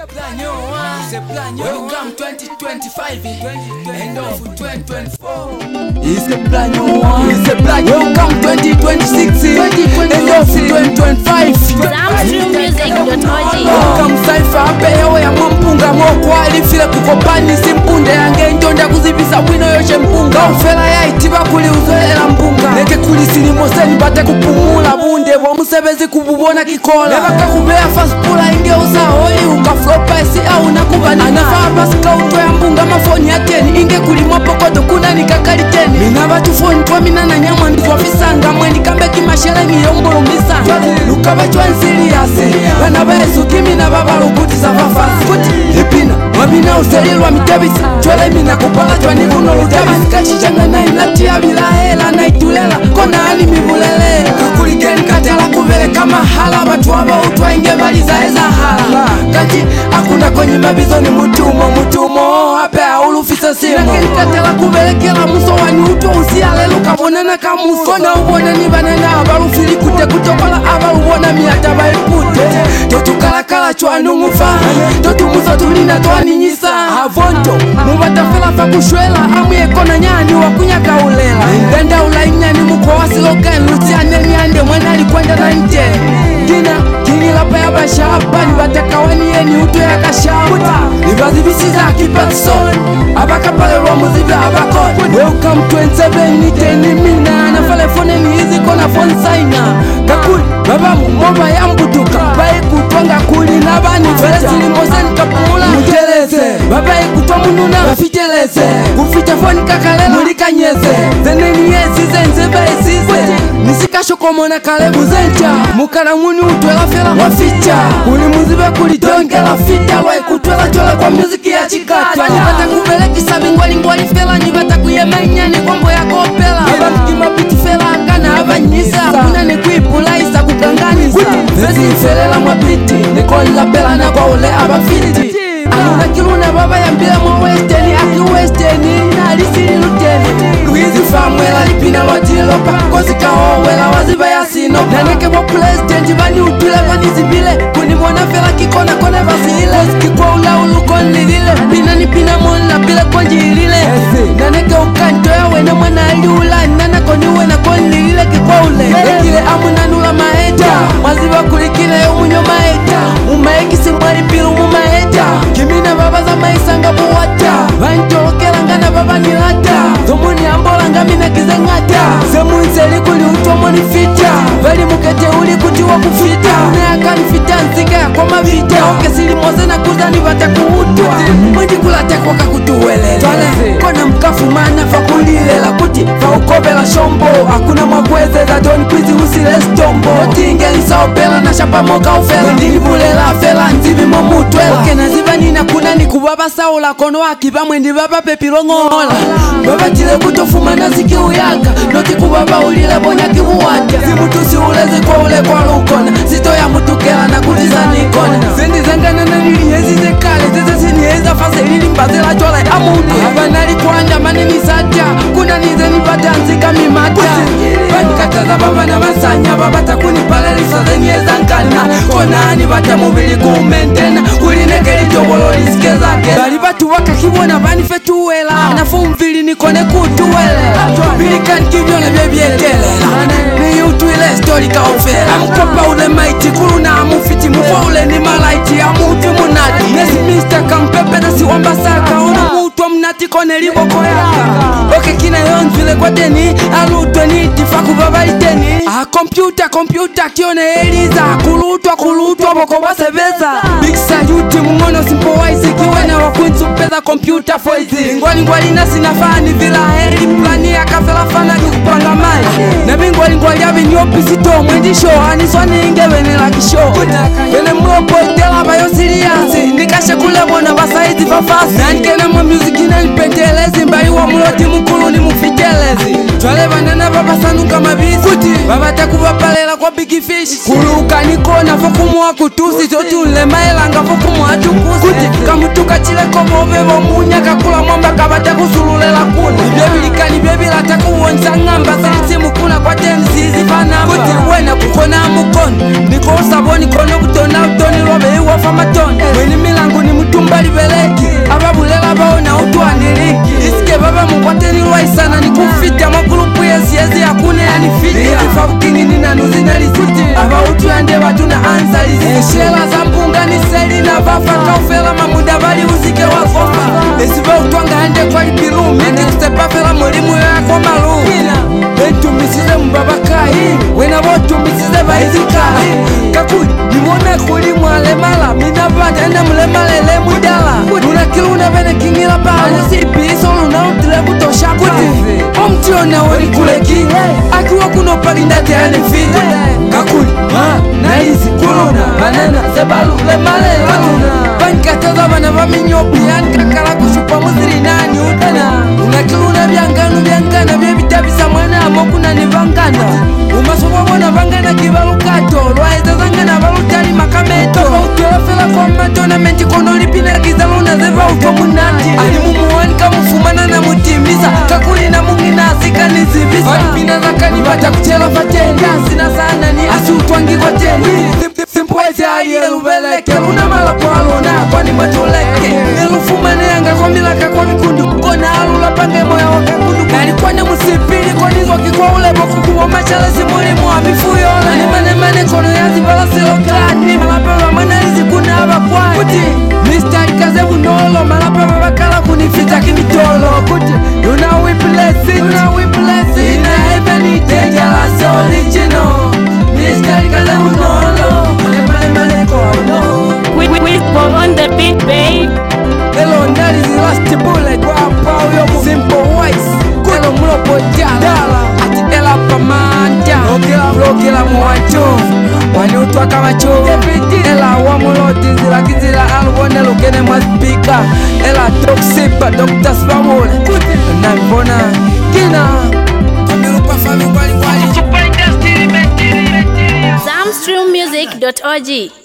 Welcome 2025, end of 2024. It's a plan you want. It's a plan. Welcome 2026, end of 2025. Welcome Cypher, peyo ya mpunga mokwa ilifile kukopani simpunde yange njonda kuzibisa wino yoshe mpunga ufela ya itiba kuli uzoela mpunga neke kuli silimoseni bate kupumula bunde wa musebezi kububona kikola nebaka kubea fast pula inge uza holi ukaflopa esi au nakubani anafaa basika utwe ya mpunga mafoni ya teni inge kuli mwapokoto kuna nikakali teni minaba tufoni kwa minana nyamwa ndizwa fisanga mweni kambe kimashere ngiyombolo misanga lukaba chwa nsili yasi banaba esu kimi na baba lukuti zavafasi kuti hipina wabina uselilwa mitabisi chwele mina kupala chwa nivuno lutabisi kachichanga na inati ya bila hela na itulela kona ani mibulele kakulikeni katela kuvele kama hala batu waba utwa inge baliza eza hala kati akuna kwenye mabizo ni mutumo hape aulufisa simo lakini katela kuvele kila muso wani utwa usiale lukabonana kamuso kona ubona ni banana abalufili kute kutokola abalubona miataba ipute totukalakala chwa nungufa totumusa tulina twani nyisa avonto mubatafela fa kushwela amuyekona nyani wakunyaka ulela ndenda ulainyani mukwa wasilokani lusianeni ande mwana alikwenda na nje kini lapa ya bashaba nibatakawani yeni uto ya kashabuta nibazibisiza akipatisoni abakapalelwa muzibi abakoni welcome 27 niteni mina nafale fone ni hizi kona phone signer kakuli babamu moba ya mbutuka baikutwanga kuli nabani felesili moseni kapumula muteleze babaikutwa mununa bafiteleze kufita foni kakalela mulikanyeze zeneni yezi zenze baisize nisikashokomona kale buzenja mukala muni utwela fela waficha kuli muzibe kuli tongela fita waikutwela chola kwa muziki ya chikata nibata kubele kisabingwalingwali fela nibata kuyemainyani kwambo ya kopela abamkima piti fela akana abanyisa kuna nikuipula isa kukanganisa vezi felela mwapiti nikonla pela na kwa ule abafiti aluna kiluna baba ya mbila mwa westeni aki westeni na alisini luteni Luizi famwela lipina lojilopa kozika owela waziba ya sino naneke mo president bani utule bani zibile kunimona fela kikona kone vasile kikwa ula ulukon lilile pina ni pina mona bile konjilile naneke ukanto ya wena mwana aliula nana koniwe na kon lilile kikwa ule ekile amunanula maeta waziba kulikile umunyo maeta umaekisi mwari pilu mumaeta kimina baba za maisanga buwata vantolokela ngana baba nilata zomuni ambola ngamina kizengata zemunseli kuli utomoni fita vali mukete uli kuti wakufita unayakanifita nzika yakwa mavita okesili mose na kuzani vatakuutwa mwindi kulatekwa kakutuwelele kona mkafumana fakulilela kuti faukobela shombo hakuna mwakwezeza doni kwizi usile stombo otingelisopela na shapamoka ufela ndilibulela fela nzivi momutwela okenaziva nina kuna nikubaba saula kono wakiva mwendi baba pepilongola baba chile kutofuma na ziki uyaka noti kubaba ulile bonya kibuwata zimutusi ulezi kwa ule kwa lukona sito ya mutukela na kutiza nikona zendi zangana na nilihezi zekale zeze siniheza fase lili mbazela chola amutu haba nalikuanja manini saja kuna nize nipata nzika mimata banikataza baba na masanya baba takuni pale lisoze nieza nkana konani bata mubili kumentena kulinekeli jobolo lisikeza ke bali batu wakakibona banifetuwela nafu mvili nikone kutuwelela bilikani kivyone byebyetelela ni utwile story kaofela mkopa ule maiti kuluna amufiti mufwa ule ni malaiti ya muti munati nesi Mr. Kampepe na siwamba saka una mutu wa mnati kone liboko yaka oke kina yonzwile kwa teni alutwe ni itifaku baba iteni kompyuta kione eliza kulutwa boko wasebeza big sayuti mungono simpo waisi kiwene wakunsu peza kompyuta foizi ngwali nasi nafani vila heri plani ya kafela fana kikupanga mai na ngwali yabi nyopisito mwendisho aniswani ingewene lakisho wene mlopo itela bayo siriasi nikashe kule mwana basaizi fafasi na nikena mwa muziki na nipentelezi mbayi wa muloti mkulu ni mufitelezi twale banana baba sanuka mabisi kuti baba takuba palela kwa big fish kuluka nikona fokumwa kutusi totule maelanga fokumwa tukusi kuti kamutuka chile komo bebo munya kakula mwamba kabata kusululela kuna byebilikani byebila takuwonza ngamba zilisimu kuna kwa tenzizi fana kuti wena kukona mukono niko saboni kono butona utoni lobe iwa famatoni mweni milangu libeleki ababulela baona utwaniliki isike baba mukwate nilwaisana nikufita makulupu yezi yakune yanifita ifabukini ninanuzinalisiti abautu yande batuna ansalizi eshela za mpunga ni seli na vafa kaufela mamuda bali uzike wakofa esiba utwanga hande kwa lipilumi nikustepafela mulimu yako malu bentumisize mbabakai wena botumisize baizikala kakuli niwone kuli mwalemala minabanda ende mulemalele mwidala unakiluna bene kingila bana sipiso lunautile kutosha kuti omtiona woni kuleki akiwa kunopalindate anifite kakuli naizi kuluna banana zebalule malela bankataza bana baminyopi yankakala kushupa muziri nani utana unakiluna byangana byebitabisa mwana amokuna nivangana umasoba bona vangana kivalukato lwaeza zangana valutali makameto utolafela kwa matonamenti konolipinagiza luna zeva utwa munati ali mumuwani kamufumana na mutimisa kakuli na mungina asikanizivisa walipina zakani bata kuchela fatenda sina sana ni asi utwangikwa teni simpwezi aliyelubeleke luna malapwalona kwani matuleke elufumane yanga kwa milaka kwa mikundu kona alula pange moya wakakundu kalikwane musipili konizwa kikwa ulebo kukuwa machalesi mulimu wa mifuyola ni manemane kono yazi bala silokani malapeva manalizi kuna abakwani kuti mistari kaze bunolo malapeva bakala kunifita kimitolo kuti you know we bless it in a heaven it dangerous original mistari kaze bunolo manemane kono Whisper on the beat, babe. Hello, that is the last bullet. Wow, yo, simple voice. Hello, mlopo jala. Ati ela pamanja. Lokela mwacho. Wanyutwa kama cho. Ela wamuloti zila kizila alwone lokene mwazpika. Ela toxipa, Dr. Spamole. Na mbona kina kamilupa fami kwali kwali. Zamstreammusic.org